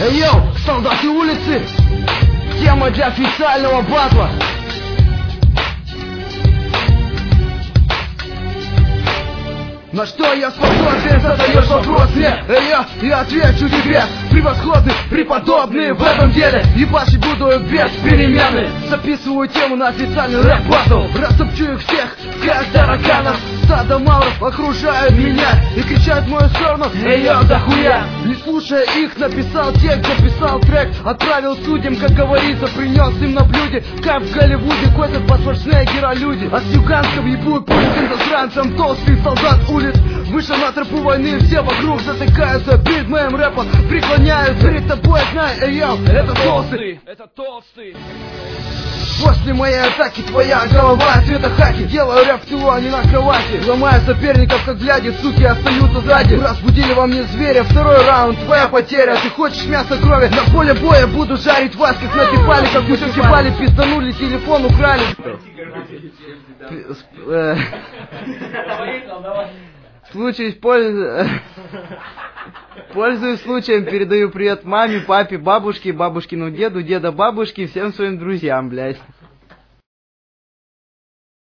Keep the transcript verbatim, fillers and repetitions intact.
Эй, йоу, солдаты улицы, тема для официального батла. На что я способен, задаешь вопрос мне. Эй, я, я отвечу тебе. Превосходный, преподобный в этом деле. Ебашить буду без перемены. Записываю тему на официальный рэп-баттл. Растопчу их всех, как тараканов. Стадо мауров окружают меня и кричат в мою сторону: эй, я, да хуя. Не слушая их, написал текст, записал трек. Отправил судьям, как говорится, принес им на блюде. Как в Голливуде, какой-то подфоршные геролюди. От юганского ебу пульсим засранцем. Толстый солдат улиц вышел на тропу войны, все вокруг затыкаются перед моим рэпом, преклоняются перед тобой, знай, эй, йоу, это толстый, это толстый. После моей атаки твоя голова цвета хаки. Делаю рэп в тылу, а не на кровати. Ломаю соперников, как гляди, суки остаются сзади. Разбудили во мне зверя, второй раунд, твоя потеря. Ты хочешь мясо крови? На поле боя буду жарить вас, как на кипале. Как мы кипали, пизданули, телефон украли. Случай пользуюсь... Пользуюсь случаем, передаю привет маме, папе, бабушке, бабушкину деду, деда бабушке, всем своим друзьям, блядь.